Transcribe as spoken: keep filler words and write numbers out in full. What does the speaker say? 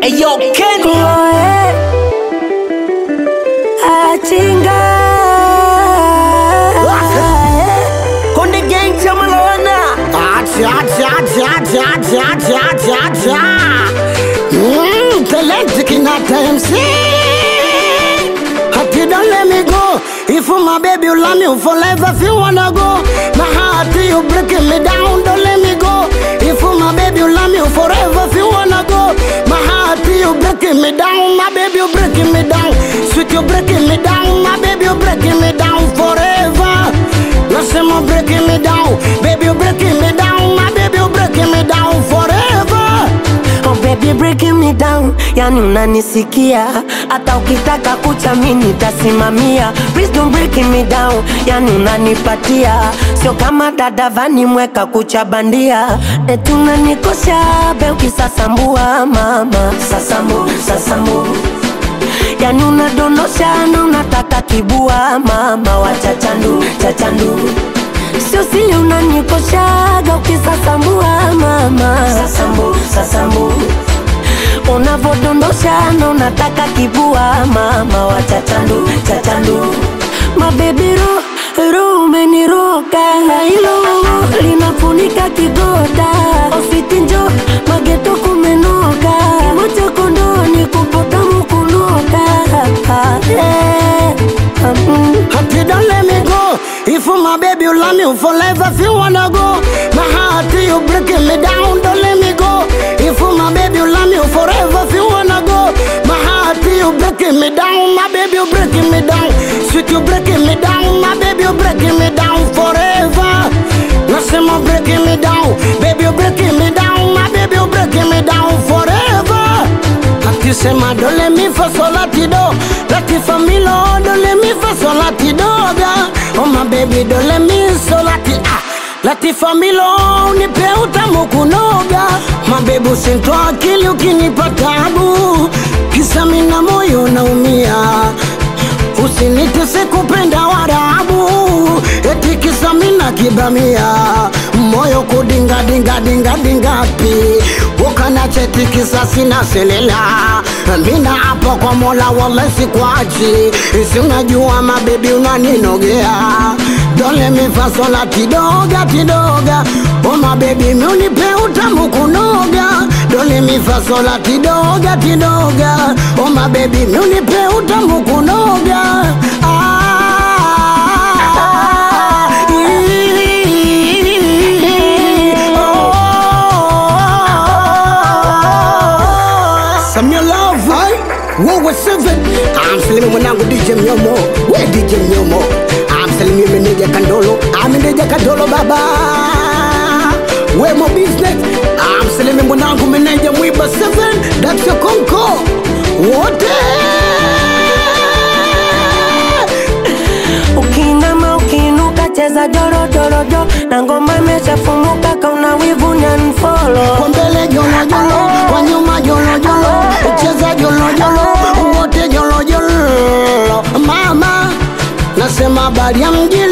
Ayo Kenny Achinga Konde gang chamalona Acha acha acha acha acha acha acha acha Mmm, talent kinata M C Happy don't let me go. If you my baby you love me forever. If you wanna go, my heart you breaking me down. Don't let me go. If you my baby you love me forever. If you wanna go, my heart you breaking me down. My baby you breaking me down. Sweet you breaking me down. My baby you breaking me down forever. Listen more breaking me down. Baby you breaking me down. My baby you breaking me down forever. Oh baby breaking me down, yani unanisikia. Hata ukitaka kucha mimi nitasimamia. Please don't breaking me down, yani unanipatia. Sio kama dada vani mweka kucha bandia. Eti unanikosha be ukisasambua mama. Sasambu, sasambu. Yani unadonosha na unataka kibua mama. Wachachandu, chachandu. Sio sili unanikoshaga ukisasambua mama. Sasambu, sasambu. Unavodondosha na unataka kibua mama. Wachachandu, chachandu. Mabebi ro, ro umeniroka. Hilo linafunika kigoda. Ofiti njo, mageto kumenoka. Mocha kondoni kupota mukunoka. Happy don't let me go. If you my baby you love me forever. If you wanna go, my heart you breaking me down. Don't let me go. If you my baby you love me forever. If you wanna go, my heart you breaking me down. My baby you breaking me down. Sweet you breaking me down. My baby you breaking me down forever. Nothing more breaking me down. Baby you breaking me down. My baby you breaking me down forever. Akisema don't let me for so latido. Latifa milo don't let me for so latidoga. Oh my baby don't let me so lati ah. Latifa milo unipe utamu kunoga. My baby usintoa akili ukinipa tabu. Kisa mina moyo naumia. Usinite sikupenda warabu. Eti kisa mina kibamia. Moyo kudinga dinga dinga dinga pi. Wakana cheti kisa sina selela. Mina hapa kwa mola wala sikwachi. Isi unajua mabebi unaninogea. Don't let me fasola tidoga tidoga. Oh my baby mi unipe utamu kunoga. Don't let me fasola tidoga tidoga. Oh my baby mi unipe utamu kunoga. Ah. Some your love, right? What was seven? I'm selling when I'm with D J Myomo. Where D J Myomo? I'm selling you Meneja Kandolo. I'm Meneja Kandolo, baba. Where my business? I'm selling when I'm with Meneja Mwiba seven. That's your conco. What? Ukinama ukinuka cheza joro joro joro. Na ngoma imeshafumuka kauna wivu ni unfollow. Kwa mbele jolo jolo, kwa nyuma jolo jolo. Ucheza jolo jolo, wote jolo jolo. Mama, nasema bali ya mjini.